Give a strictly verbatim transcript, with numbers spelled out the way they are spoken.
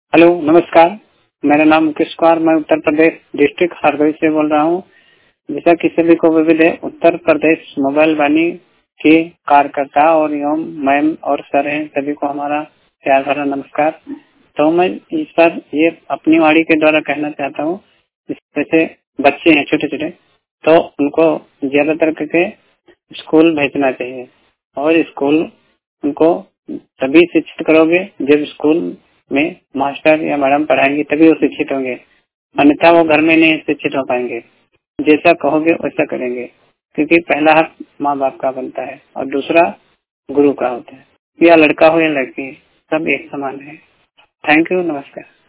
Hello, नमस्कार। मेरा नाम मुकेश कुमार, मैं उत्तर प्रदेश डिस्ट्रिक्ट हरदोई से बोल रहा हूँ। जैसा कि सभी को विविध है, उत्तर प्रदेश मोबाइल वाणी के कार्यकर्ता और एवं मैम और सर हैं, सभी को हमारा प्यार भरा नमस्कार। तो मैं इस पर ये अपनी वाणी के द्वारा कहना चाहता हूँ, जैसे बच्चे हैं छोटे छोटे, तो उनको ज्यादातर करके स्कूल भेजना चाहिए और स्कूल उनको तभी शिक्षित करोगे जब स्कूल में मास्टर या मैडम पढ़ाएंगे, तभी वो शिक्षित होंगे, अन्यथा वो घर में नहीं शिक्षित हो पाएंगे। जैसा कहोगे वैसा करेंगे, क्योंकि पहला हक माँ बाप का बनता है और दूसरा गुरु का होता है। या लड़का हो या लड़की, सब एक समान है। थैंक यू, नमस्कार।